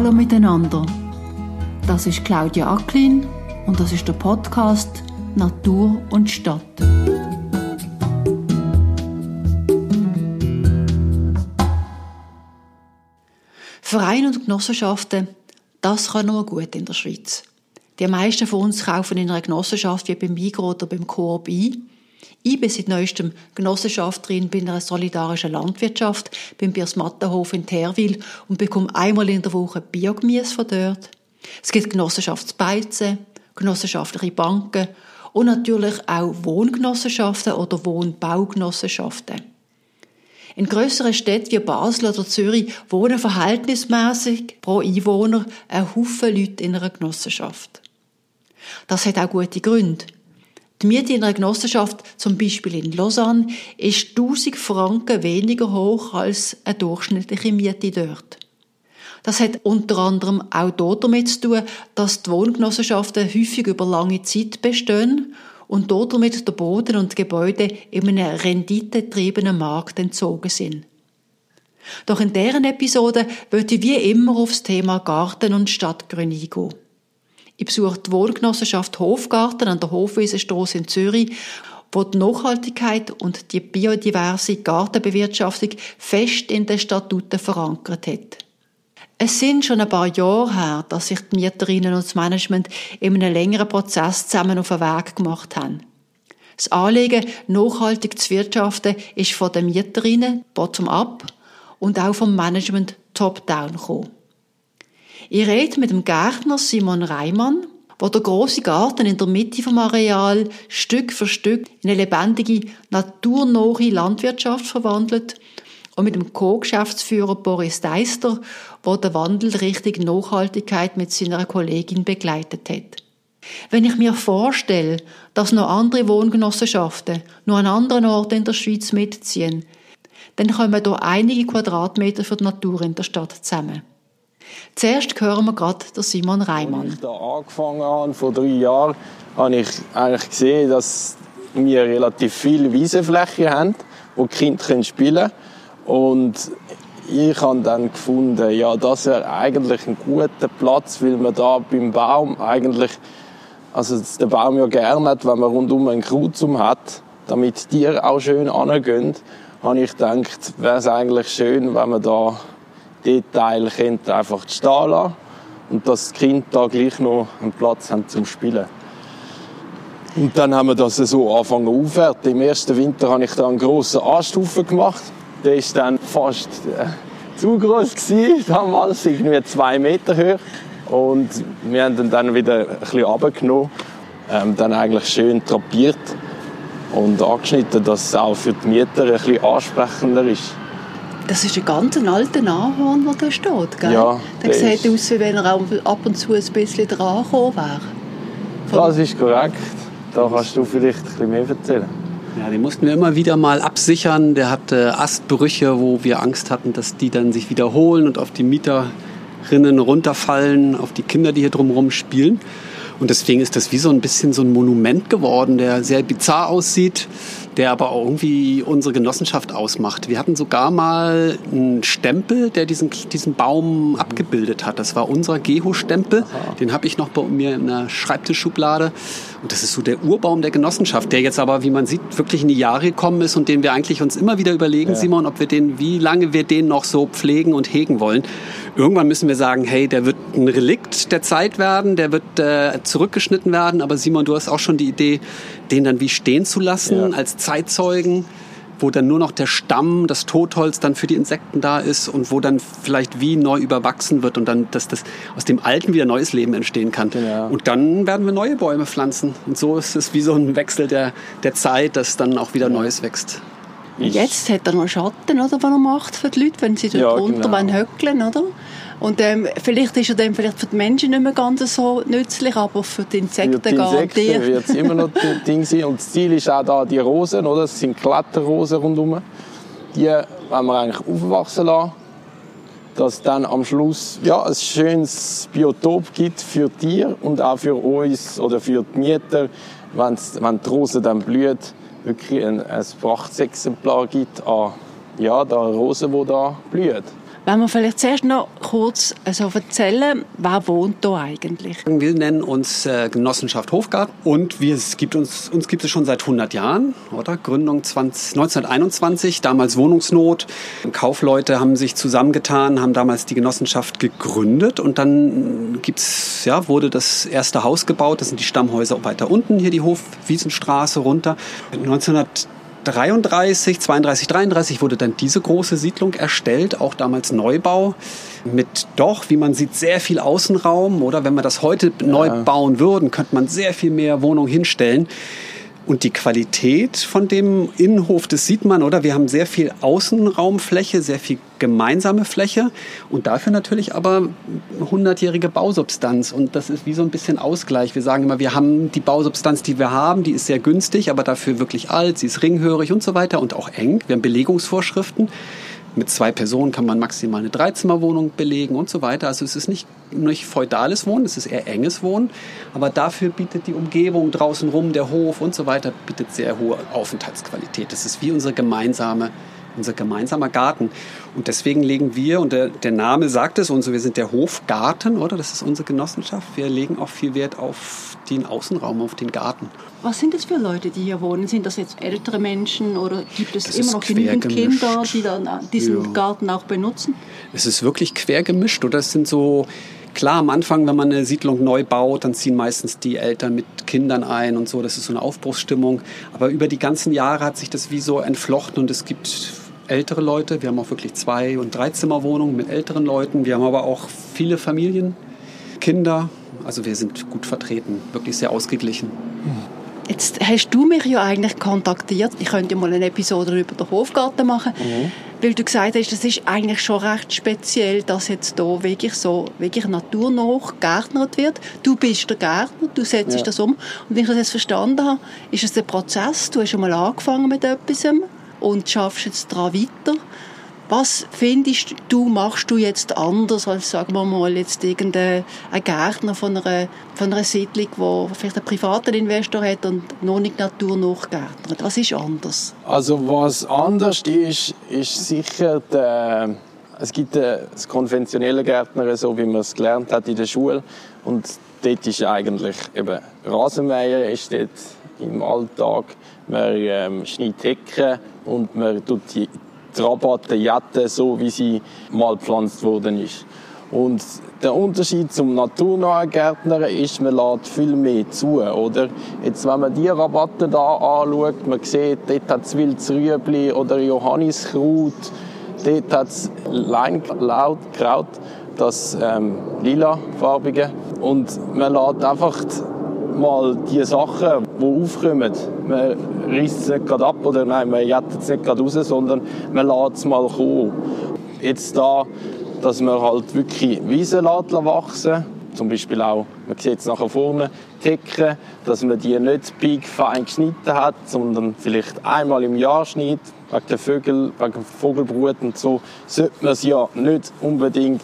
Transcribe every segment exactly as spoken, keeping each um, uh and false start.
Hallo miteinander. Das ist Claudia Acklin und das ist der Podcast Natur und Stadt. Vereine und Genossenschaften, das können wir gut in der Schweiz. Die meisten von uns kaufen in einer Genossenschaft wie beim Migros oder beim Coop ein. Ich bin seit neuestem Genossenschaftlerin bei einer solidarischen Landwirtschaft beim Biers Mattenhof in Therwil und bekomme einmal in der Woche Biogemüse von dort. Es gibt Genossenschaftsbeizen, genossenschaftliche Banken und natürlich auch Wohngenossenschaften oder Wohnbaugenossenschaften. In grösseren Städten wie Basel oder Zürich wohnen verhältnismäßig pro Einwohner ein Haufen Leute in einer Genossenschaft. Das hat auch gute Gründe. Die Miete in einer Genossenschaft, zum Beispiel in Lausanne, ist tausend Franken weniger hoch als eine durchschnittliche Miete dort. Das hat unter anderem auch damit zu tun, dass die Wohngenossenschaften häufig über lange Zeit bestehen und damit der Boden und die Gebäude in einem renditegetriebenen Markt entzogen sind. Doch in deren Episode möchte ich wie immer auf das Thema Garten und Stadtgrün eingehen. Ich besuche die Wohngenossenschaft Hofgarten an der Hofwiesenstrasse in Zürich, wo die Nachhaltigkeit und die biodiverse Gartenbewirtschaftung fest in den Statuten verankert hat. Es sind schon ein paar Jahre her, dass sich die Mieterinnen und das Management in einem längeren Prozess zusammen auf den Weg gemacht haben. Das Anliegen, nachhaltig zu wirtschaften, ist von den Mieterinnen bottom-up und auch vom Management top-down gekommen. Ich rede mit dem Gärtner Simon Reimann, der den grossen Garten in der Mitte vom Areal Stück für Stück in eine lebendige, naturnahe Landwirtschaft verwandelt, und mit dem Co-Geschäftsführer Boris Deister, der den Wandel Richtung Nachhaltigkeit mit seiner Kollegin begleitet hat. Wenn ich mir vorstelle, dass noch andere Wohngenossenschaften noch an anderen Orten in der Schweiz mitziehen, dann kommen hier einige Quadratmeter für die Natur in der Stadt zusammen. Zuerst hören wir gerade den Simon Reimann. Als ich da angefangen habe, vor drei Jahren, habe ich eigentlich gesehen, dass wir relativ viele Wiesenflächen haben, wo die Kinder spielen können. Und ich habe dann gefunden, ja, das wäre eigentlich ein guter Platz, weil man da beim Baum eigentlich, also den Baum ja gerne hat, wenn man rundum einen Krauzum hat, damit die Tiere auch schön angehen, habe ich gedacht, wäre es eigentlich schön, wenn man da diesen Teil könnte einfach stehen lassen und dass die Kinder da gleich noch einen Platz haben zum Spielen. Und dann haben wir das so angefangen aufzuwerten. Im ersten Winter habe ich da einen grossen Anstufen gemacht. Der war dann fast äh, zu gross gewesen, damals, irgendwie zwei Meter hoch. Und wir haben ihn dann wieder ein bisschen runtergenommen, ähm, dann eigentlich schön drapiert und angeschnitten, dass es auch für die Mieter ein bisschen ansprechender ist. Das ist ein ganz alter Ahorn, der da steht, gell? Ja, der sieht aus, wie wenn er auch ab und zu ein bisschen dran gekommen wäre. Das ist korrekt. Da kannst du vielleicht ein bisschen mehr erzählen. Ja, den mussten wir immer wieder mal absichern. Der hatte Astbrüche, wo wir Angst hatten, dass die dann sich wiederholen und auf die Mieterinnen runterfallen, auf die Kinder, die hier drumherum spielen. Und deswegen ist das wie so ein bisschen so ein Monument geworden, der sehr bizarr aussieht, der aber auch irgendwie unsere Genossenschaft ausmacht. Wir hatten sogar mal einen Stempel, der diesen, diesen Baum abgebildet hat. Das war unser Geho-Stempel. Den habe ich noch bei mir in der Schreibtischschublade. Und das ist so der Urbaum der Genossenschaft, der jetzt aber, wie man sieht, wirklich in die Jahre gekommen ist und den wir eigentlich uns immer wieder überlegen, ja. Simon, ob wir den, wie lange wir den noch so pflegen und hegen wollen. Irgendwann müssen wir sagen, hey, der wird ein Relikt der Zeit werden, der wird äh, zurückgeschnitten werden. Aber Simon, du hast auch schon die Idee, den dann wie stehen zu lassen, ja, als Zeitzeugen, wo dann nur noch der Stamm, das Totholz dann für die Insekten da ist und wo dann vielleicht wie neu überwachsen wird und dann, dass das aus dem Alten wieder neues Leben entstehen kann. Genau. Und dann werden wir neue Bäume pflanzen. Und so ist es wie so ein Wechsel der, der Zeit, dass dann auch wieder Neues wächst. Jetzt hat er noch Schatten, oder, was er macht für die Leute, wenn sie dort ja, runter genau. höckeln, oder? Und ähm, vielleicht ist er dann vielleicht für die Menschen nicht mehr ganz so nützlich, aber für die Insekten garantiert. Für die Insekten wird es immer noch ein Ding sein. Und das Ziel ist auch da die Rosen, oder? Das sind Kletterrosen rundherum. Die wollen wir eigentlich aufwachsen lassen, dass dann am Schluss ja, ein schönes Biotop gibt für die Tiere und auch für uns oder für die Mieter, wenn die Rose dann blüht, wirklich ein, ein Prachtexemplar gibt an ja, der Rose, die da blüht. Wenn wir vielleicht zuerst noch kurz also erzählen, wer wohnt da eigentlich? Wir nennen uns äh, Genossenschaft Hofgarten und wir, es gibt uns, uns gibt es schon seit hundert Jahren, oder? Gründung zwanzig, neunzehnhunderteinundzwanzig, damals Wohnungsnot. Kaufleute haben sich zusammengetan, haben damals die Genossenschaft gegründet und dann gibt's, ja, wurde das erste Haus gebaut. Das sind die Stammhäuser weiter unten, hier die Hofwiesenstraße runter. neunzehnhundertdreiunddreißig, zweiunddreißig, dreiunddreißig wurde dann diese große Siedlung erstellt, auch damals Neubau, mit doch, wie man sieht, sehr viel Außenraum. Oder wenn wir das heute ja. neu bauen würden, könnte man sehr viel mehr Wohnungen hinstellen. Und die Qualität von dem Innenhof, das sieht man, oder? Wir haben sehr viel Außenraumfläche, sehr viel gemeinsame Fläche und dafür natürlich aber hundertjährige Bausubstanz. Und das ist wie so ein bisschen Ausgleich. Wir sagen immer, wir haben die Bausubstanz, die wir haben, die ist sehr günstig, aber dafür wirklich alt, sie ist ringhörig und so weiter und auch eng. Wir haben Belegungsvorschriften. Mit zwei Personen kann man maximal eine Dreizimmerwohnung belegen und so weiter. Also es ist nicht, nicht feudales Wohnen, es ist eher enges Wohnen. Aber dafür bietet die Umgebung draußen rum, der Hof und so weiter, bietet sehr hohe Aufenthaltsqualität. Das ist wie unsere gemeinsame, unser gemeinsamer Garten. Und deswegen legen wir, und der, der Name sagt es, uns, wir sind der Hofgarten, oder? Das ist unsere Genossenschaft. Wir legen auch viel Wert auf den Außenraum, auf den Garten. Was sind das für Leute, die hier wohnen? Sind das jetzt ältere Menschen oder gibt es das immer noch genügend Kinder, die dann diesen ja. Garten auch benutzen? Es ist wirklich quer gemischt, oder? Es sind so, klar, am Anfang, wenn man eine Siedlung neu baut, dann ziehen meistens die Eltern mit Kindern ein und so. Das ist so eine Aufbruchsstimmung. Aber über die ganzen Jahre hat sich das wie so entflochten und es gibt ältere Leute. Wir haben auch wirklich Zwei- und Dreizimmerwohnungen mit älteren Leuten. Wir haben aber auch viele Familien, Kinder. Also wir sind gut vertreten, wirklich sehr ausgeglichen. Jetzt hast du mich ja eigentlich kontaktiert. Ich könnte mal eine Episode über den Hofgarten machen, mhm. weil du gesagt hast, das ist eigentlich schon recht speziell, dass jetzt hier wirklich so wirklich naturnah gegärtnert wird. Du bist der Gärtner, du setzt ja. das um. Und wenn ich das jetzt verstanden habe, ist es ein Prozess. Du hast schon mal angefangen mit etwas und schaffst jetzt daran weiter. Was findest du, machst du jetzt anders als, sagen wir mal, jetzt irgendein Gärtner von einer, von einer Siedlung, wo vielleicht einen privaten Investor hat und noch nicht naturnah gärtnert? Was ist anders? Also was anders ist, ist sicher, der, es gibt das konventionelle Gärtner, so wie man es gelernt hat in der Schule. Und dort ist eigentlich eben Rasenmäher ist dort im Alltag. Man ähm, schneidet Hecken und man tut die die Rabatte jetten, so wie sie mal gepflanzt worden ist. Und der Unterschied zum naturnahen Gärtner ist, man lässt viel mehr zu, oder? Jetzt, wenn man die Rabatte da anschaut, man sieht, dort hat es wildes Rüebli oder Johanniskraut, dort hat es Leinkraut, das ähm, lilafarbige. Und man lässt einfach mal die Sachen, die aufkommen, man reißt es nicht gerade ab oder nein, man jettet es nicht gerade raus, sondern man lässt es mal kommen. Jetzt da, dass man halt wirklich Wiesen wachsen, zum Beispiel auch, man sieht es nachher vorne, die Hecken, dass man die nicht piekfein geschnitten hat, sondern vielleicht einmal im Jahr schneidet, wegen der Vögel, wegen der Vogelbrut und so, sollte man es ja nicht unbedingt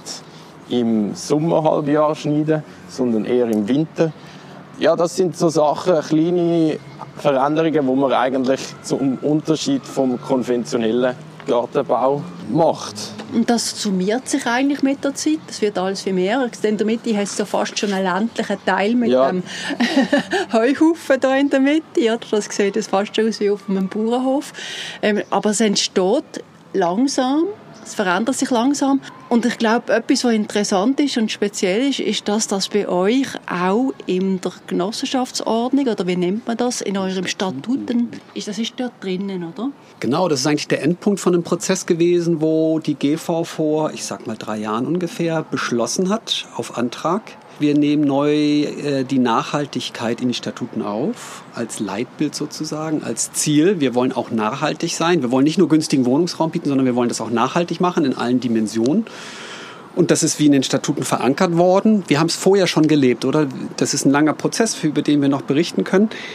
im Sommerhalbjahr schneiden, sondern eher im Winter. Ja, das sind so Sachen, kleine Veränderungen, die man eigentlich zum Unterschied vom konventionellen Gartenbau macht. Und das summiert sich eigentlich mit der Zeit. Das wird alles viel mehr. In der Mitte hast du fast schon einen ländlichen Teil mit ja. dem Heuhaufen da in der Mitte. Das sieht das fast schon aus wie auf einem Bauernhof. Aber es entsteht langsam. Es verändert sich langsam. Und ich glaube, etwas, was interessant ist und speziell ist, ist das, dass bei euch auch in der Genossenschaftsordnung, oder wie nennt man das, in eurem Statuten, ist, das ist dort drinnen, oder? Genau, das ist eigentlich der Endpunkt von einem Prozess gewesen, wo die G V vor, ich sag mal drei Jahren ungefähr, beschlossen hat, auf Antrag. Wir nehmen neu äh, die Nachhaltigkeit in die Statuten auf, als Leitbild sozusagen, als Ziel. Wir wollen auch nachhaltig sein. Wir wollen nicht nur günstigen Wohnungsraum bieten, sondern wir wollen das auch nachhaltig machen in allen Dimensionen. Und das ist wie in den Statuten verankert worden. Wir haben es vorher schon gelebt, oder? Das ist ein langer Prozess, über den wir noch berichten können.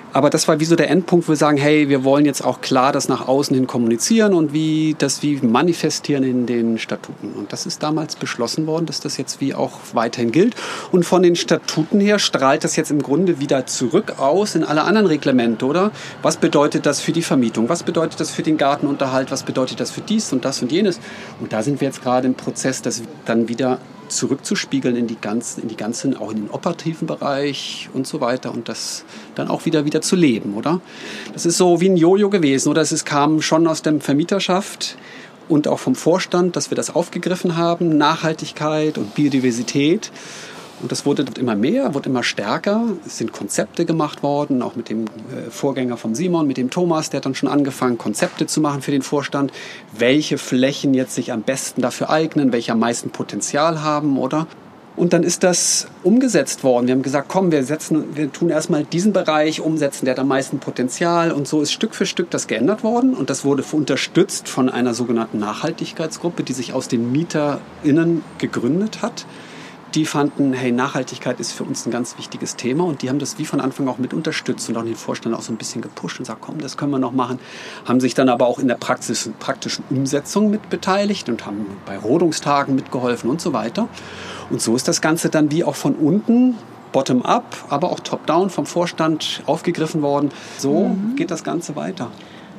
Aber das war wie so der Endpunkt, wo wir sagen, hey, wir wollen jetzt auch klar das nach außen hin kommunizieren und wie das wie manifestieren in den Statuten. Und das ist damals beschlossen worden, dass das jetzt wie auch weiterhin gilt. Und von den Statuten her strahlt das jetzt im Grunde wieder zurück aus in alle anderen Reglemente, oder? Was bedeutet das für die Vermietung? Was bedeutet das für den Gartenunterhalt? Was bedeutet das für dies und das und jenes? Und da sind wir jetzt gerade im Prozess, das dann wieder zurückzuspiegeln in die ganzen, in die ganzen, auch in den operativen Bereich und so weiter und das dann auch wieder wieder zu leben, oder? Das ist so wie ein Jojo gewesen, oder? Es kam schon aus der Vermieterschaft und auch vom Vorstand, dass wir das aufgegriffen haben, Nachhaltigkeit und Biodiversität. Und das wurde immer mehr, wurde immer stärker. Es sind Konzepte gemacht worden, auch mit dem Vorgänger von Simon, mit dem Thomas, der hat dann schon angefangen, Konzepte zu machen für den Vorstand. Welche Flächen jetzt sich am besten dafür eignen, welche am meisten Potenzial haben, oder? Und dann ist das umgesetzt worden. Wir haben gesagt, komm, wir setzen, wir tun erstmal diesen Bereich umsetzen, der hat am meisten Potenzial. Und so ist Stück für Stück das geändert worden. Und das wurde unterstützt von einer sogenannten Nachhaltigkeitsgruppe, die sich aus den MieterInnen gegründet hat. Die fanden, hey, Nachhaltigkeit ist für uns ein ganz wichtiges Thema und die haben das wie von Anfang auch mit unterstützt und auch den Vorstand auch so ein bisschen gepusht und gesagt, komm, das können wir noch machen. Haben sich dann aber auch in der praktischen, praktischen Umsetzung mit beteiligt und haben bei Rodungstagen mitgeholfen und so weiter. Und so ist das Ganze dann wie auch von unten, bottom-up, aber auch top-down vom Vorstand aufgegriffen worden. So mhm. geht das Ganze weiter.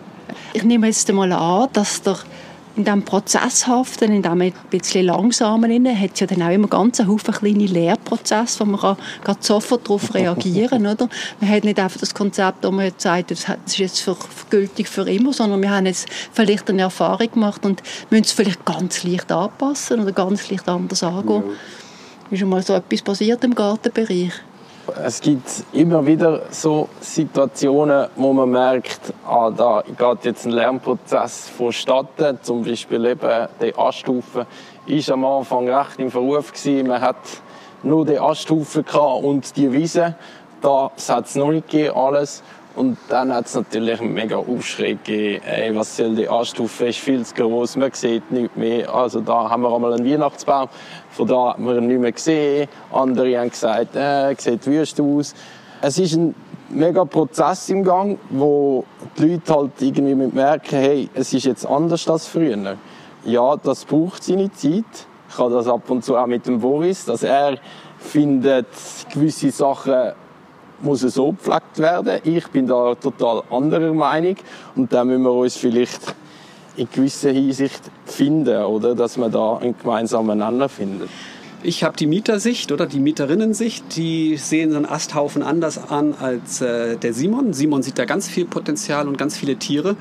Ich nehme jetzt einmal an, dass der in diesem Prozesshaften, in diesem ein bisschen langsamen, hat es ja dann auch immer ganz einen Haufen kleine Lehrprozesse, wo man kann, kann sofort darauf reagieren kann. Man hat nicht einfach das Konzept, wo man jetzt sagt, das ist jetzt für, für gültig für immer, sondern wir haben jetzt vielleicht eine Erfahrung gemacht und müssen es vielleicht ganz leicht anpassen oder ganz leicht anders angehen. Ja. Ist schon mal so etwas passiert im Gartenbereich? Es gibt immer wieder so Situationen, wo man merkt, ah, da geht jetzt ein Lernprozess vonstatten. Zum Beispiel eben die A-Stufe war am Anfang recht im Verruf gewesen. Man hat nur die A-Stufe und die Wiese. Das hat es noch nicht gegeben, alles. Und dann hat es natürlich einen mega Aufschrei gegeben. Ey, was soll die A-Stufe? Ist viel zu gross, man sieht nichts mehr. Also da haben wir einmal einen Weihnachtsbaum, von da haben wir ihn nicht mehr gesehen. Andere haben gesagt, äh, sieht wüst aus. Es ist ein mega Prozess im Gang, wo die Leute halt irgendwie merken, hey, es ist jetzt anders als früher. Ja, das braucht seine Zeit. Ich habe das ab und zu auch mit dem Boris, dass er findet, gewisse Sachen muss so gepflegt werden. Ich bin da total anderer Meinung. Und dann müssen wir uns vielleicht in gewisser Hinsicht finden, oder? Dass wir da einen gemeinsamen Nenner finden. Ich habe die Mietersicht oder die Mieterinnensicht, die sehen so einen Asthaufen anders an als äh, der Simon. Simon sieht da ganz viel Potenzial und ganz viele Tiere.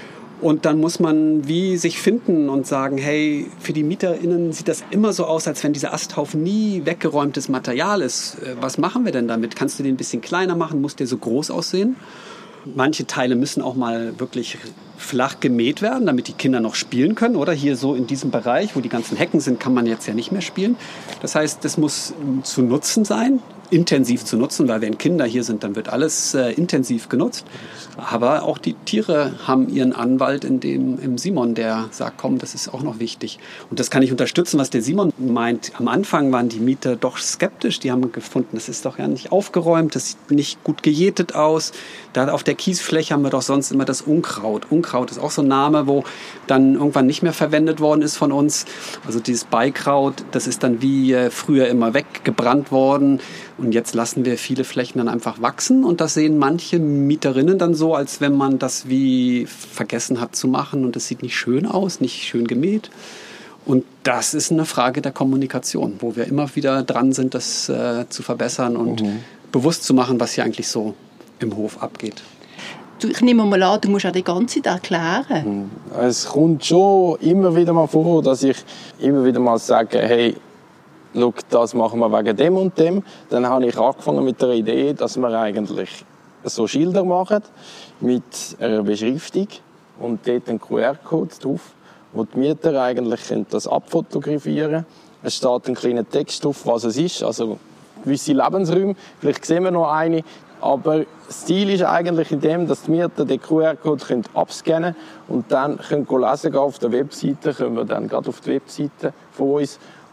Und dann muss man wie sich finden und sagen, hey, für die MieterInnen sieht das immer so aus, als wenn dieser Asthaufen nie weggeräumtes Material ist. Was machen wir denn damit? Kannst du den ein bisschen kleiner machen? Muss der so groß aussehen? Manche Teile müssen auch mal wirklich flach gemäht werden, damit die Kinder noch spielen können. Oder hier so in diesem Bereich, wo die ganzen Hecken sind, kann man jetzt ja nicht mehr spielen. Das heißt, das muss zu nutzen sein, intensiv zu nutzen, weil wenn Kinder hier sind, dann wird alles äh, intensiv genutzt. Aber auch die Tiere haben ihren Anwalt in dem, im Simon, der sagt, komm, das ist auch noch wichtig. Und das kann ich unterstützen, was der Simon meint. Am Anfang waren die Mieter doch skeptisch. Die haben gefunden, das ist doch ja nicht aufgeräumt, das sieht nicht gut gejätet aus. Da auf der Kiesfläche haben wir doch sonst immer das Unkraut. Unkraut ist auch so ein Name, wo dann irgendwann nicht mehr verwendet worden ist von uns. Also dieses Beikraut, das ist dann wie äh, früher immer weggebrannt worden. Und jetzt lassen wir viele Flächen dann einfach wachsen und das sehen manche Mieterinnen dann so, als wenn man das wie vergessen hat zu machen und es sieht nicht schön aus, nicht schön gemäht. Und das ist eine Frage der Kommunikation, wo wir immer wieder dran sind, das äh, zu verbessern und mhm. bewusst zu machen, was hier eigentlich so im Hof abgeht. Du, ich nehme mal an, du musst auch die ganze Zeit erklären. Es kommt schon immer wieder mal vor, dass ich immer wieder mal sage, hey, schau, das machen wir wegen dem und dem. Dann habe ich angefangen mit der Idee, dass wir eigentlich so Schilder machen mit einer Beschriftung und dort einen Q R-Code drauf, wo die Mieter eigentlich das abfotografieren können. Es steht ein kleiner Text drauf, was es ist, also gewisse Lebensräume. Vielleicht sehen wir noch eine. Aber das Ziel ist eigentlich in dem, dass die Mieter den Q R-Code abscannen können und dann können lesen gehen auf der Webseite, können wir dann gerade auf die Webseite von uns.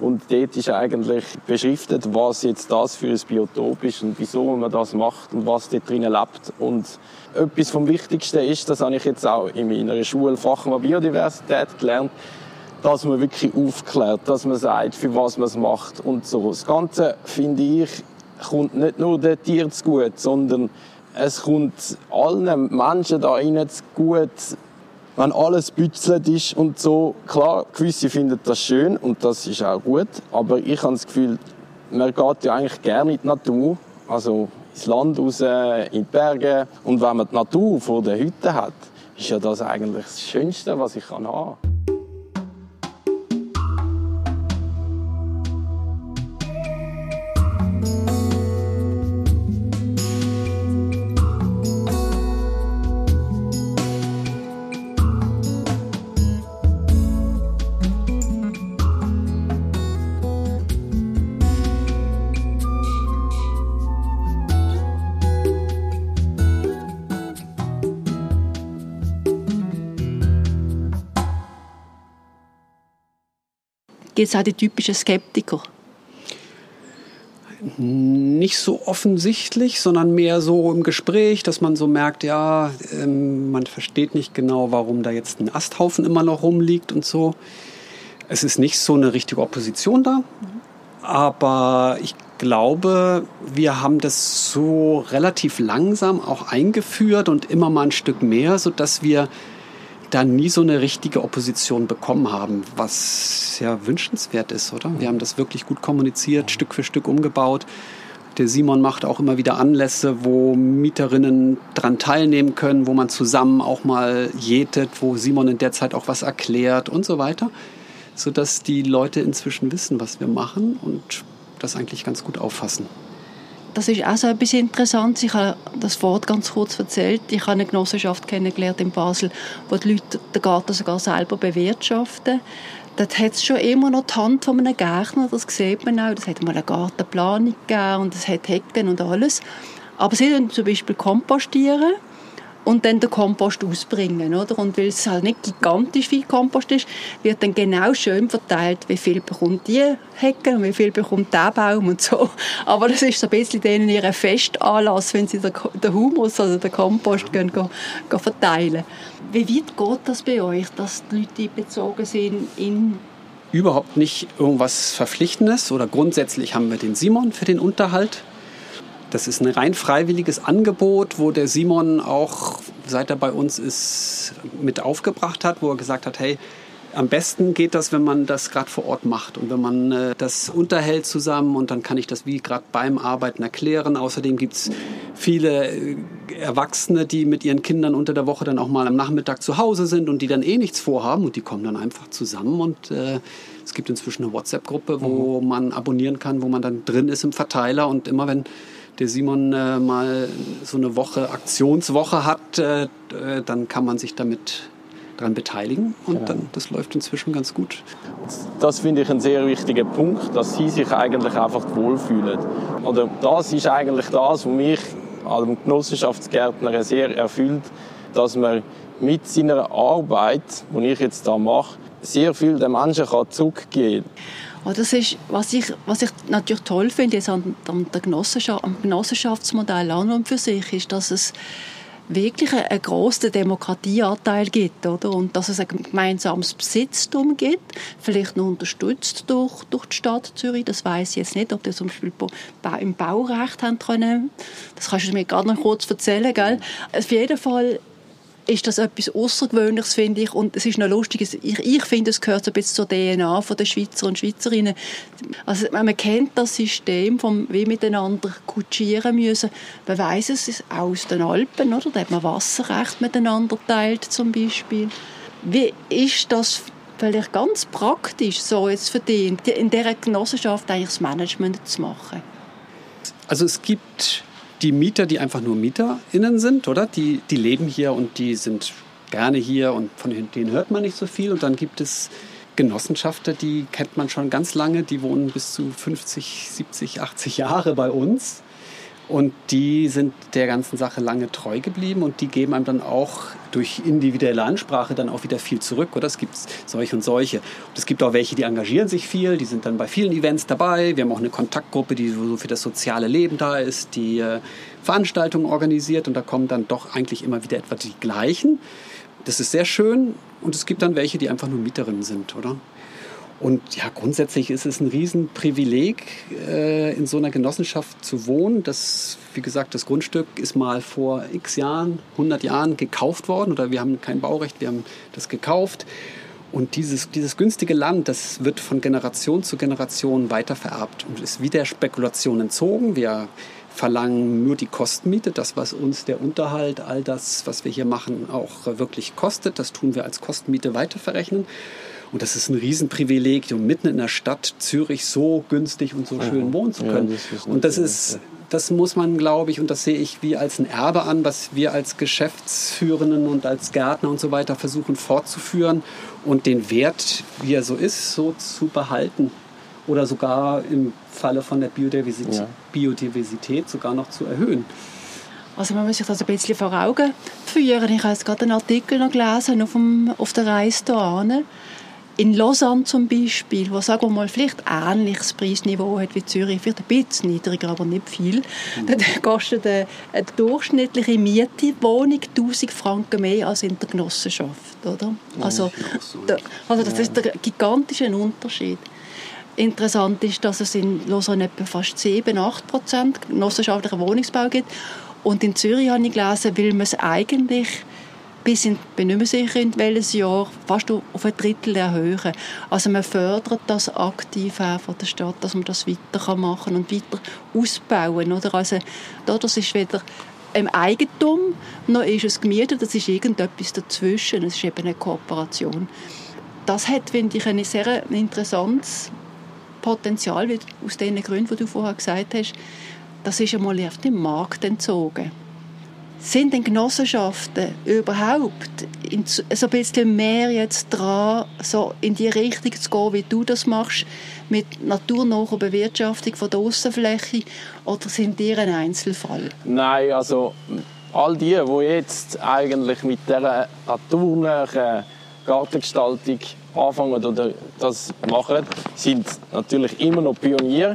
Und dort ist eigentlich beschriftet, was jetzt das für ein Biotop ist und wieso man das macht und was dort drin lebt. Und etwas vom Wichtigsten ist, das habe ich jetzt auch in meiner Schule Fachmann Biodiversität gelernt, dass man wirklich aufklärt, dass man sagt, für was man es macht und so. Das Ganze, finde ich, kommt nicht nur den Tieren zu gut, sondern es kommt allen Menschen da rein zu gut, wenn alles bützelt ist und so. Klar, gewisse finden das schön und das ist auch gut, aber ich habe das Gefühl, man geht ja eigentlich gerne in die Natur, also ins Land raus, in die Berge. Und wenn man die Natur vor der Hütte hat, ist ja das eigentlich das Schönste, was ich haben kann. Gibt es auch die typischen Skeptiker? Nicht so offensichtlich, sondern mehr so im Gespräch, dass man so merkt, ja, ähm, man versteht nicht genau, warum da jetzt ein Asthaufen immer noch rumliegt und so. Es ist nicht so eine richtige Opposition da, aber ich glaube, wir haben das so relativ langsam auch eingeführt und immer mal ein Stück mehr, sodass wir da nie so eine richtige Opposition bekommen haben, was ja wünschenswert ist, oder? Wir haben das wirklich gut kommuniziert, Stück für Stück umgebaut. Der Simon macht auch immer wieder Anlässe, wo Mieterinnen dran teilnehmen können, wo man zusammen auch mal jätet, wo Simon in der Zeit auch was erklärt und so weiter, sodass die Leute inzwischen wissen, was wir machen und das eigentlich ganz gut auffassen. Das ist auch so etwas Interessantes. Ich habe das Wort ganz kurz erzählt. Ich habe eine Genossenschaft kennengelernt in Basel, wo die Leute den Garten sogar selber bewirtschaften. Dort hat es schon immer noch die Hand von einem Gärtner, das sieht man auch. Das hat mal eine Gartenplanung gegeben und es hat Hecken und alles. Aber sie tun zum Beispiel kompostieren und dann den Kompost ausbringen, oder? Und weil es halt nicht gigantisch viel Kompost ist, wird dann genau schön verteilt, wie viel bekommt die Hecke und wie viel bekommt der Baum und so. Aber das ist so ein bisschen denen ihr Festanlass, wenn sie den Humus, also den Kompost gehen, gehen, gehen verteilen. Wie weit geht das bei euch, dass die Leute bezogen sind in... Überhaupt nicht irgendwas Verpflichtendes oder grundsätzlich haben wir den Simon für den Unterhalt. Das ist ein rein freiwilliges Angebot, wo der Simon auch, seit er bei uns ist, mit aufgebracht hat, wo er gesagt hat, hey, am besten geht das, wenn man das gerade vor Ort macht und wenn man äh, das unterhält zusammen und dann kann ich das wie gerade beim Arbeiten erklären. Außerdem gibt es viele äh, Erwachsene, die mit ihren Kindern unter der Woche dann auch mal am Nachmittag zu Hause sind und die dann eh nichts vorhaben und die kommen dann einfach zusammen und äh, es gibt inzwischen eine WhatsApp-Gruppe, wo mhm. man abonnieren kann, wo man dann drin ist im Verteiler und immer wenn der Simon äh, mal so eine Woche, Aktionswoche hat, äh, dann kann man sich damit dran beteiligen und genau. dann, das läuft inzwischen ganz gut. Das finde ich einen sehr wichtigen Punkt, dass sie sich eigentlich einfach wohlfühlen. Oder das ist eigentlich das, was mich als Genossenschaftsgärtner sehr erfüllt, dass man mit seiner Arbeit, die ich jetzt da mache, sehr viel den Menschen zurückgeben kann. Oh, das ist, was ich, was ich natürlich toll finde jetzt an, an der Genossenschaft, am Genossenschaftsmodell an und für sich, ist, dass es wirklich einen grossen Demokratieanteil gibt, oder? Und dass es ein gemeinsames Besitztum gibt, vielleicht noch unterstützt durch, durch die Stadt Zürich. Das weiss ich jetzt nicht, ob die zum Beispiel im Baurecht haben können. Das kannst du mir gerade noch kurz erzählen, gell? Auf jeden Fall ist das etwas Außergewöhnliches, finde ich. Und es ist noch lustig, ich, ich finde, es gehört so ein bisschen zur D N A der Schweizer und Schweizerinnen. Also, man kennt das System, vom wie miteinander kutschieren müssen. Man weiss es auch aus den Alpen, oder? Da hat man Wasserrecht miteinander teilt, zum Beispiel. Wie ist das vielleicht ganz praktisch, so jetzt für dich, in dieser Genossenschaft eigentlich das Management zu machen? Also es gibt die Mieter, die einfach nur MieterInnen sind, oder? Die, die leben hier und die sind gerne hier und von denen hört man nicht so viel. Und dann gibt es Genossenschafter, die kennt man schon ganz lange, die wohnen bis zu fünfzig, siebzig, achtzig Jahre bei uns. Und die sind der ganzen Sache lange treu geblieben und die geben einem dann auch durch individuelle Ansprache dann auch wieder viel zurück. Oder es gibt solche und solche. Und es gibt auch welche, die engagieren sich viel, die sind dann bei vielen Events dabei. Wir haben auch eine Kontaktgruppe, die so für das soziale Leben da ist, die äh, Veranstaltungen organisiert und da kommen dann doch eigentlich immer wieder etwa die gleichen. Das ist sehr schön und es gibt dann welche, die einfach nur Mieterinnen sind, oder? Und ja, grundsätzlich ist es ein Riesenprivileg, äh, in so einer Genossenschaft zu wohnen. Das, wie gesagt, das Grundstück ist mal vor x Jahren, hundert Jahren gekauft worden. Oder wir haben kein Baurecht, wir haben das gekauft. Und dieses, dieses günstige Land, das wird von Generation zu Generation weitervererbt und ist wieder Spekulation entzogen. Wir verlangen nur die Kostenmiete, das, was uns der Unterhalt, all das, was wir hier machen, auch wirklich kostet. Das tun wir als Kostenmiete weiterverrechnen. Und das ist ein Riesenprivileg, mitten in der Stadt Zürich so günstig und so schön wohnen zu können. Ja, das und das ist, das muss man, glaube ich, und das sehe ich wie als ein Erbe an, was wir als Geschäftsführenden und als Gärtner und so weiter versuchen fortzuführen und den Wert, wie er so ist, so zu behalten. Oder sogar im Falle von der Biodiversität, ja. Biodiversität sogar noch zu erhöhen. Also man muss sich das ein bisschen vor Augen führen. Ich habe jetzt gerade einen Artikel noch gelesen auf, dem, auf der Reise hierhin. In Lausanne zum Beispiel, wo sagen wir mal vielleicht ähnliches Preisniveau hat wie Zürich, vielleicht ein bisschen niedriger, aber nicht viel, mhm. dann kostet eine, eine durchschnittliche Mietwohnung tausend Franken mehr als in der Genossenschaft, oder? Also, da, also das ist der gigantische Unterschied. Interessant ist, dass es in Lausanne etwa fast sieben bis acht Prozent genossenschaftlichen Wohnungsbau gibt und in Zürich habe ich gelesen, will man es eigentlich bis in, bin nicht mehr sicher, in welches Jahr, fast auf ein Drittel erhöhen. Also man fördert das aktiv auch von der Stadt, dass man das weiter machen kann und weiter ausbauen. Oder? Also, das ist weder im Eigentum, noch ist es gemietet, das ist irgendetwas dazwischen, es ist eben eine Kooperation. Das hat, finde ich, ein sehr interessantes Potenzial, aus den Gründen, die du vorher gesagt hast. Das ist einmal auf dem Markt entzogen. Sind denn Genossenschaften überhaupt in, so ein bisschen mehr jetzt dran, so in die Richtung zu gehen, wie du das machst, mit naturnaher Bewirtschaftung von der Aussenfläche, oder sind die ein Einzelfall? Nein, also all die, die jetzt eigentlich mit dieser naturnahen Gartengestaltung anfangen oder das machen, sind natürlich immer noch Pioniere.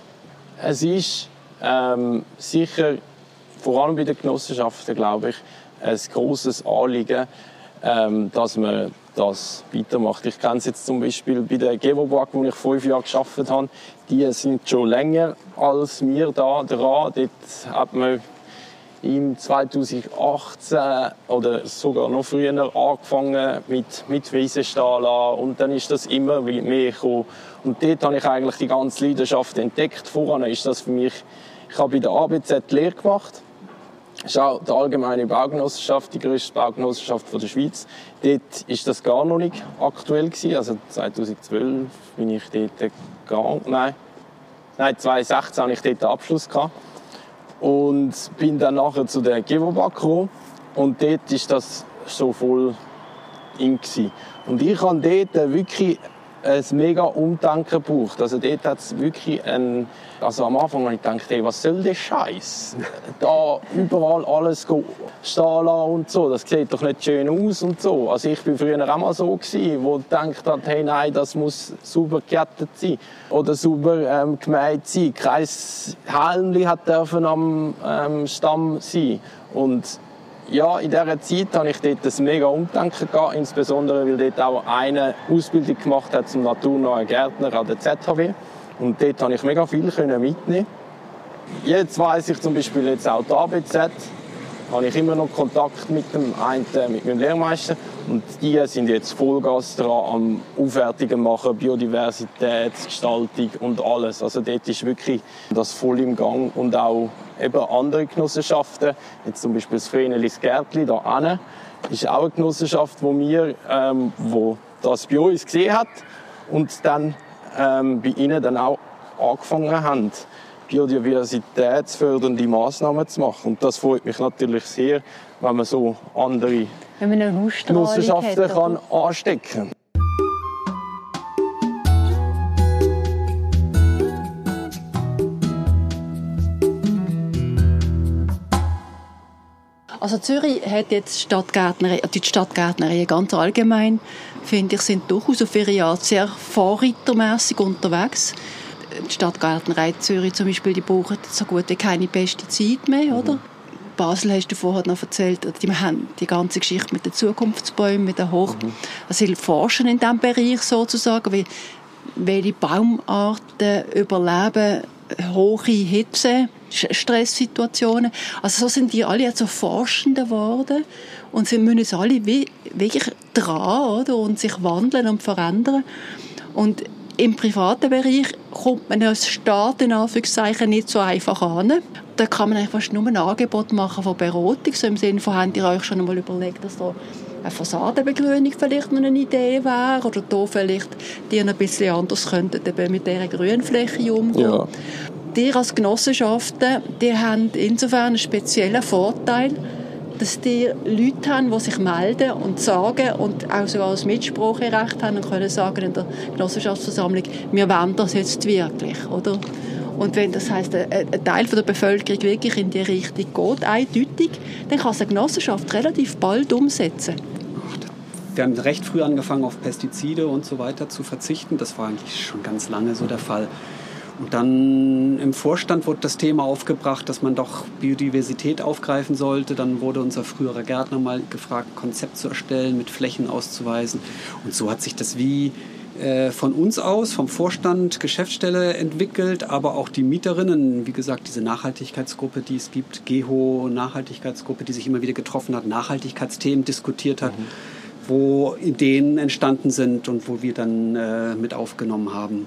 Es ist ähm, sicher vor allem bei den Genossenschaften, glaube ich, ein grosses Anliegen, ähm, dass man das weitermacht. Ich kenne es jetzt zum Beispiel bei der Gewobag, wo ich fünf Jahre gearbeitet habe. Die sind schon länger als wir da dran. Dort hat man im zweitausendachtzehn oder sogar noch früher angefangen mit, mit Wiesenstahlen und dann ist das immer mehr gekommen. Und dort habe ich eigentlich die ganze Leidenschaft entdeckt. Voran ist das für mich, ich habe bei der A B Z die Lehre gemacht. Das ist auch die allgemeine Baugenossenschaft, die grösste Baugenossenschaft der Schweiz. Dort war das gar noch nicht aktuell gewesen. Also zweitausendzwölf bin ich dort gegangen. Nein, Nein zweitausendsechzehn hatte ich dort den Abschluss gehabt. Und bin dann nachher zu der Gewobag gekommen. Und dort war das so voll in gewesen. Und ich habe dort wirklich ein mega Umdenken gebraucht. Also dort hat es wirklich ein... Also am Anfang habe ich gedacht, hey, was soll der Scheiß? Da überall alles stehen lassen und so, das sieht doch nicht schön aus und so. Also ich bin früher auch mal so gewesen, wo gedacht hat, hey, nein, das muss sauber gekettet sein oder sauber ähm, gemäht sein. Kein Helmli hat dürfen am ähm, Stamm sein. Und ja, in dieser Zeit habe ich dort ein mega Umdenken gehabt, insbesondere weil dort auch eine Ausbildung gemacht hat zum naturnahen Gärtner an der Z H W. Und dort konnte ich mega viel mitnehmen. Jetzt weiss ich zum Beispiel jetzt auch die A B Z, habe ich immer noch Kontakt mit dem einen, mit meinem Lehrmeister. Und die sind jetzt Vollgas dran am Aufwertungen machen, Biodiversitätsgestaltung und alles. Also dort ist wirklich das voll im Gang. Und auch eben andere Genossenschaften, jetzt zum Beispiel das Vrenelis Gärtli da hinten, ist auch eine Genossenschaft, wo wir, ähm, wo das bei uns gesehen hat und dann ähm, bei ihnen dann auch angefangen haben, biodiversitätsfördernde Massnahmen zu machen. Und das freut mich natürlich sehr, wenn man so andere wenn man eine Genossenschaften hat, kann anstecken kann. Also Zürich hat jetzt Stadtgärtnerei, die Stadtgärtnerei ganz allgemein, finde ich, sind durchaus auf ihre Art sehr vorreitermässig unterwegs. Die Stadtgärtnerei Zürich zum Beispiel, die brauchen so gut wie keine Pestizide mehr, oder? Mhm. Basel hast du vorher noch erzählt, die haben die ganze Geschichte mit den Zukunftsbäumen, mit den Hoch... Mhm. Also sie forschen in diesem Bereich sozusagen, wie, welche Baumarten überleben hohe Hitze, Stresssituationen. Also so sind die alle jetzt so Forschende geworden und sie müssen jetzt alle wie, wirklich dran, oder? Und sich wandeln und verändern. Und im privaten Bereich kommt man als Staat in Anführungszeichen nicht so einfach an. Da kann man eigentlich fast nur ein Angebot machen von Beratung, so im Sinne von, habt ihr euch schon einmal überlegt, dass da eine Fassadenbegrünung vielleicht noch eine Idee wäre oder da vielleicht die ein bisschen anders könnten eben mit dieser Grünfläche umgehen. Ja. Die als Genossenschaften, die haben insofern einen speziellen Vorteil, dass die Leute haben, die sich melden und sagen und auch sogar das Mitspracherecht haben und können sagen in der Genossenschaftsversammlung, wir wollen das jetzt wirklich, oder? Und wenn das heisst, ein Teil der Bevölkerung wirklich in die Richtung geht, eindeutig, dann kann es eine Genossenschaft relativ bald umsetzen. Wir haben recht früh angefangen, auf Pestizide und so weiter zu verzichten. Das war eigentlich schon ganz lange so der Fall. Und dann im Vorstand wurde das Thema aufgebracht, dass man doch Biodiversität aufgreifen sollte. Dann wurde unser früherer Gärtner mal gefragt, ein Konzept zu erstellen, mit Flächen auszuweisen. Und so hat sich das wie äh, von uns aus, vom Vorstand, Geschäftsstelle entwickelt, aber auch die Mieterinnen, wie gesagt, diese Nachhaltigkeitsgruppe, die es gibt, GEHO, Nachhaltigkeitsgruppe, die sich immer wieder getroffen hat, Nachhaltigkeitsthemen diskutiert hat, mhm. wo Ideen entstanden sind und wo wir dann äh, mit aufgenommen haben.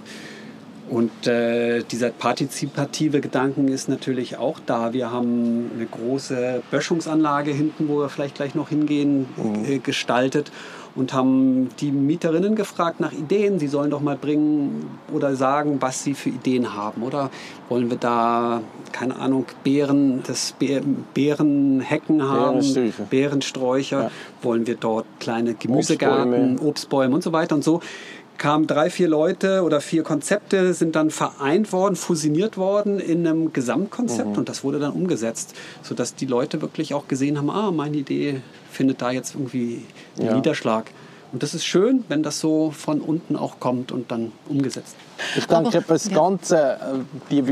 Und äh, dieser partizipative Gedanken ist natürlich auch da. Wir haben eine große Böschungsanlage hinten, wo wir vielleicht gleich noch hingehen, mhm. äh, gestaltet und haben die Mieterinnen gefragt nach Ideen. Sie sollen doch mal bringen oder sagen, was sie für Ideen haben. Oder wollen wir da, keine Ahnung, Beeren, das Be- Beerenhecken haben, Beerensträucher, Beerensträucher. Ja. Wollen wir dort kleine Gemüsegärten, Obstbäume. Obstbäume und so weiter und so. Kamen drei, vier Leute oder vier Konzepte, sind dann vereint worden, fusioniert worden in einem Gesamtkonzept mhm. und das wurde dann umgesetzt, sodass die Leute wirklich auch gesehen haben, ah, meine Idee findet da jetzt irgendwie einen ja. Niederschlag. Und das ist schön, wenn das so von unten auch kommt und dann umgesetzt. Ich denke, Aber, das Ganze, die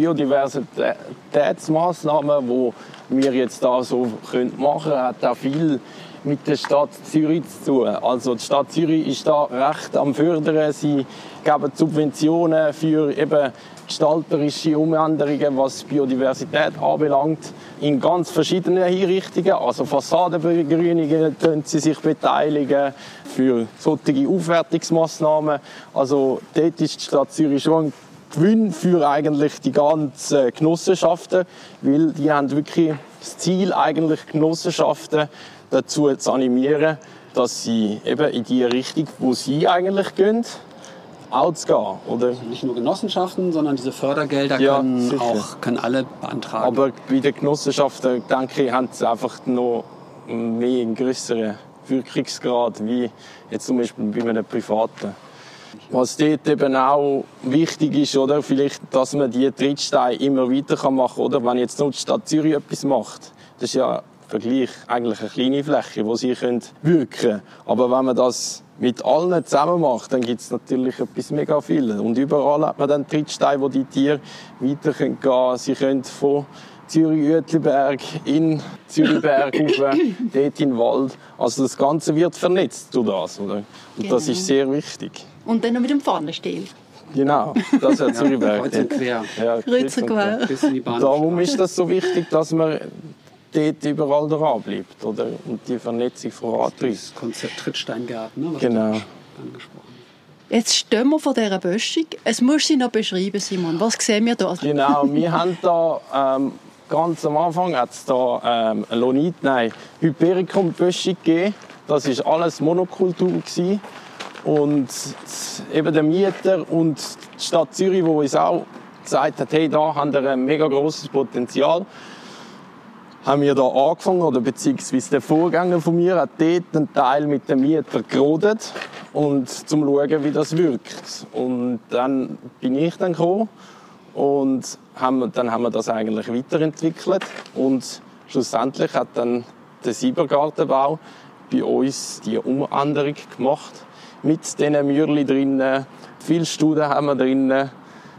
Biodiversitätsmaßnahmen, die wir jetzt da so machen können, hat auch viel mit der Stadt Zürich zu tun. Also die Stadt Zürich ist da recht am Fördern. Sie geben Subventionen für eben gestalterische Umänderungen, was Biodiversität anbelangt, in ganz verschiedenen Hinrichtungen. Also Fassadenbegrünungen können sie sich beteiligen, für solche Aufwertungsmaßnahmen. Also dort ist die Stadt Zürich schon ein Gewinn für eigentlich die ganzen Genossenschaften, weil die haben wirklich das Ziel, eigentlich Genossenschaften dazu zu animieren, dass sie eben in die Richtung, wo sie eigentlich gehen, auch zu gehen. Oder? Also nicht nur Genossenschaften, sondern diese Fördergelder ja, können, auch, können alle beantragen. Aber bei den Genossenschaften, denke ich, haben sie einfach noch mehr einen grösseren Wirkungsgrad, wie jetzt zum Beispiel bei einem Privaten. Was dort eben auch wichtig ist, oder? Vielleicht, dass man die Trittsteine immer weiter machen kann. Oder? Wenn jetzt nur die Stadt Zürich etwas macht, das ist ja Vergleich eigentlich eine kleine Fläche, wo sie können wirken können. Aber wenn man das mit allen zusammen macht, dann gibt es natürlich etwas mega viel. Und überall hat man dann Trittsteine, wo die Tiere weiter gehen können. Sie können von Zürich-Uetliberg in Zürichberg rauf, dort in den Wald. Also das Ganze wird vernetzt durch das. Oder? Und genau. Das ist sehr wichtig. Und dann noch mit dem Pfannenstiel. Genau, das ist ja Zürichberg. Kreuz und quer. Ja, Kreuz und quer. Darum ist das so wichtig, dass man dort überall dran bleibt, oder? Und die Vernetzung vorantreibt. Das Konzept Trittsteingärten, ne, was genau. du angesprochen hast. Jetzt stehen wir vor dieser Böschung. Es musst du sie noch beschreiben, Simon. Was sehen wir da? Genau, wir haben da ähm, ganz am Anfang hat es da ähm, Lonit, nein, Hypericum-Böschung gegeben. Das war alles Monokultur gewesen. Und eben der Mieter und die Stadt Zürich, die uns auch gesagt hat, hey, da haben wir ein mega grosses Potenzial, haben wir da angefangen, oder beziehungsweise der Vorgänger von mir hat dort einen Teil mit dem Mieter gerodet und zum schauen, wie das wirkt. Und dann bin ich dann gekommen und haben, dann haben wir das eigentlich weiterentwickelt und schlussendlich hat dann den Siebergartenbau bei uns die Umänderung gemacht. Mit diesen Mürli drinnen. Viele Studien haben wir drinnen.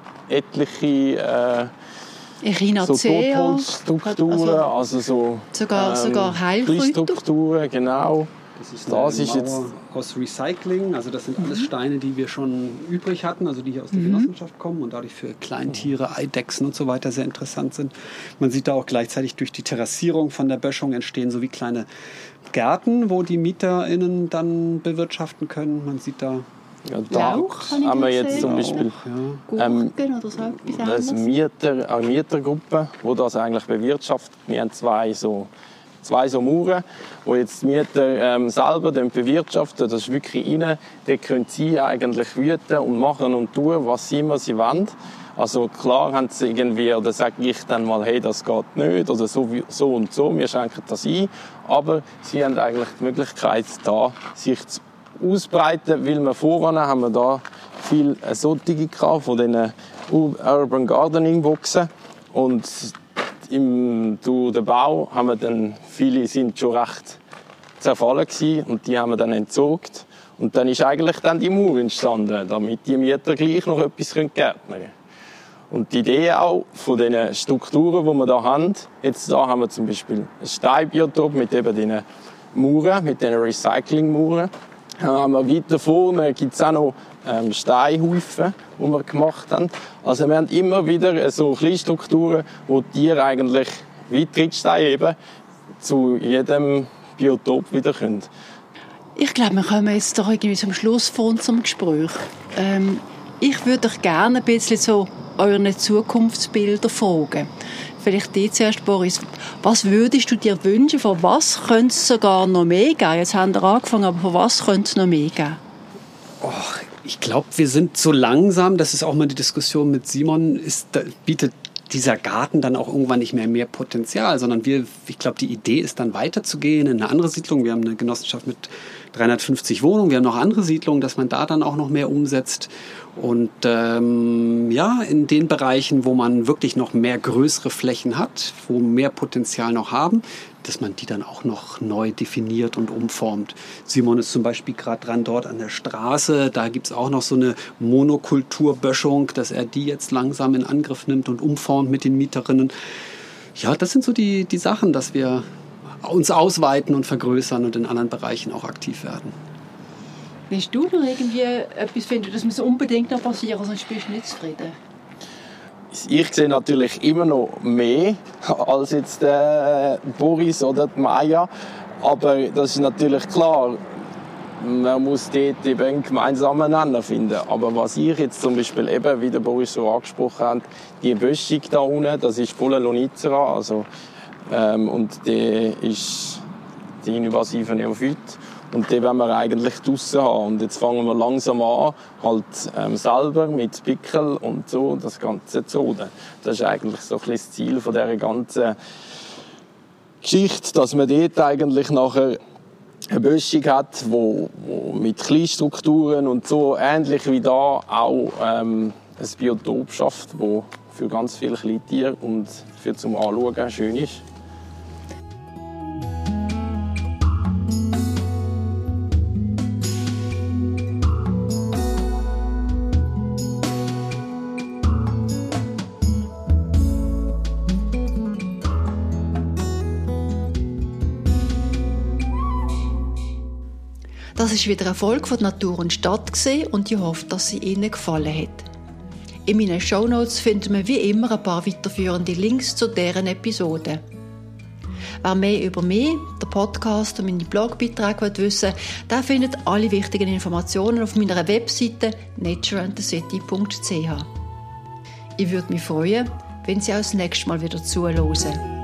Etliche äh, so Totholzstrukturen, also, also so sogar, ähm, sogar Heilkräuter. Strukturen, genau. Das ist, das ist jetzt aus Recycling, also das sind alles mhm. Steine, die wir schon übrig hatten, also die hier aus der mhm. Genossenschaft kommen und dadurch für Kleintiere, Eidechsen und so weiter sehr interessant sind. Man sieht da auch gleichzeitig durch die Terrassierung von der Böschung entstehen so wie kleine Gärten, wo die MieterInnen dann bewirtschaften können. Man sieht da ja, da Lauch, haben wir jetzt zum Beispiel ja. ähm, oder so eine Mieter, eine Mietergruppe, die das eigentlich bewirtschaftet. Wir haben zwei so zwei so Mauern, wo jetzt die Mieter ähm, selber bewirtschaften. Das ist wirklich rein. Dort können sie eigentlich wüten und machen und tun, was immer sie wollen. Also klar haben sie irgendwie, oder sage ich dann mal, hey, das geht nicht, oder so, so und so, wir schenken das ein. Aber sie haben eigentlich die Möglichkeit, da sich zu ausbreiten, weil wir voran haben wir da viel solche von diesen Urban Gardening Boxen. Und im, durch den Bau haben wir dann, viele sind schon recht zerfallen gewesen, und die haben wir dann entsorgt. Und dann ist eigentlich dann die Mauer entstanden, damit die Mieter gleich noch etwas gärtnern können. Und die Idee auch von den Strukturen, die wir hier haben, jetzt da haben wir zum Beispiel ein Steinbiotop mit eben diesen Mauern, mit diesen Recycling-Mauern. Dann haben wir weiter vorne gibt es auch noch ähm, Steinhaufen, die wir gemacht haben. Also wir haben immer wieder so kleine Strukturen, wo die Tiere eigentlich wie Trittsteine eben zu jedem Biotop wieder können. Ich glaube, wir kommen jetzt doch irgendwie zum Schluss von unserem Gespräch. Ähm, ich würde euch gerne ein bisschen so eure Zukunftsbilder fragen. Vielleicht dir zuerst, Boris. Was würdest du dir wünschen? Von was könnte es sogar noch mehr geben? Jetzt haben wir angefangen, aber von was könnte es noch mehr geben? Oh, ich glaube, wir sind so langsam, das ist auch mal die Diskussion mit Simon, ist, bietet dieser Garten dann auch irgendwann nicht mehr mehr Potenzial, sondern wir, ich glaube, die Idee ist dann weiterzugehen in eine andere Siedlung. Wir haben eine Genossenschaft mit dreihundertfünfzig Wohnungen, wir haben noch andere Siedlungen, dass man da dann auch noch mehr umsetzt. Und ähm, ja, in den Bereichen, wo man wirklich noch mehr größere Flächen hat, wo mehr Potenzial noch haben, dass man die dann auch noch neu definiert und umformt. Simon ist zum Beispiel gerade dran dort an der Straße, da gibt's auch noch so eine Monokulturböschung, dass er die jetzt langsam in Angriff nimmt und umformt mit den Mieterinnen. Ja, das sind so die, die Sachen, dass wir uns ausweiten und vergrößern und in anderen Bereichen auch aktiv werden. Willst du noch irgendwie etwas finden, das muss unbedingt noch passieren, sonst bist du nicht zufrieden? Ich sehe natürlich immer noch mehr als jetzt der Boris oder die Maya. Aber das ist natürlich klar, man muss dort eben einen gemeinsamen Nenner finden. Aber was ich jetzt zum Beispiel eben, wie der Boris so angesprochen hat, die Böschung da unten, das ist Pollonizera, also ähm, und die ist die invasive Neophyt. Und die wollen wir eigentlich draussen haben. Und jetzt fangen wir langsam an, halt ähm, selber mit Pickel und so das Ganze zu roden. Das ist eigentlich so ein bisschen das Ziel von dieser ganzen Geschichte, dass man dort eigentlich nachher eine Böschung hat, wo, wo mit Kleinstrukturen und so ähnlich wie da auch ähm, ein Biotop schafft, wo für ganz viele Kleintiere und für zum Anschauen schön ist. Das ist wieder eine Folge von Natur und Stadt und ich hoffe, dass sie Ihnen gefallen hat. In meinen Shownotes finden wir wie immer ein paar weiterführende Links zu deren Episoden. Wer mehr über mich, den Podcast und meine Blogbeiträge wissen will, der findet alle wichtigen Informationen auf meiner Webseite nature and the city punkt c h. Ich würde mich freuen, wenn Sie auch das nächste Mal wieder zuhören.